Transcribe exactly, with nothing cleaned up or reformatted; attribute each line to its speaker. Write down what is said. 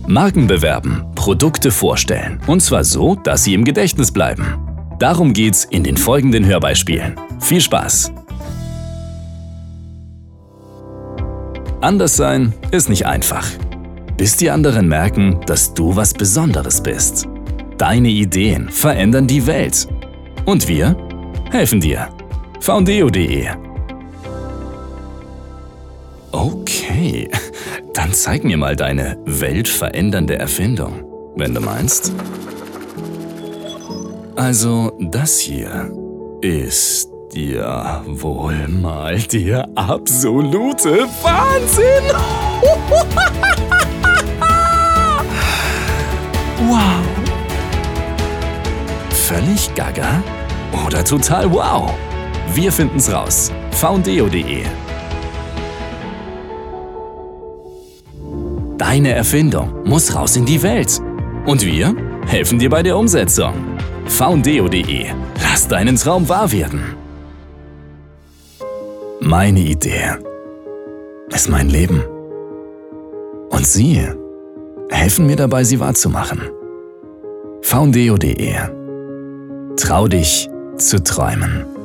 Speaker 1: Marken bewerben, Produkte vorstellen. Und zwar so, dass sie im Gedächtnis bleiben. Darum geht's in den folgenden Hörbeispielen. Viel Spaß! Anders sein ist nicht einfach. Bis die anderen merken, dass du was Besonderes bist. Deine Ideen verändern die Welt. Und wir helfen dir. Foundeo punkt de. Okay, dann zeig mir mal deine weltverändernde Erfindung, wenn du meinst. Also, das hier ist ja wohl mal der absolute Wahnsinn! Wow! Völlig gaga? Oder total wow? Wir finden's raus. Foundeo punkt de. Deine Erfindung muss raus in die Welt. Und wir helfen dir bei der Umsetzung. Foundeo punkt de. Lass deinen Traum wahr werden. Meine Idee ist mein Leben. Und Sie helfen mir dabei, sie wahrzumachen. Foundeo punkt de. Trau dich zu träumen.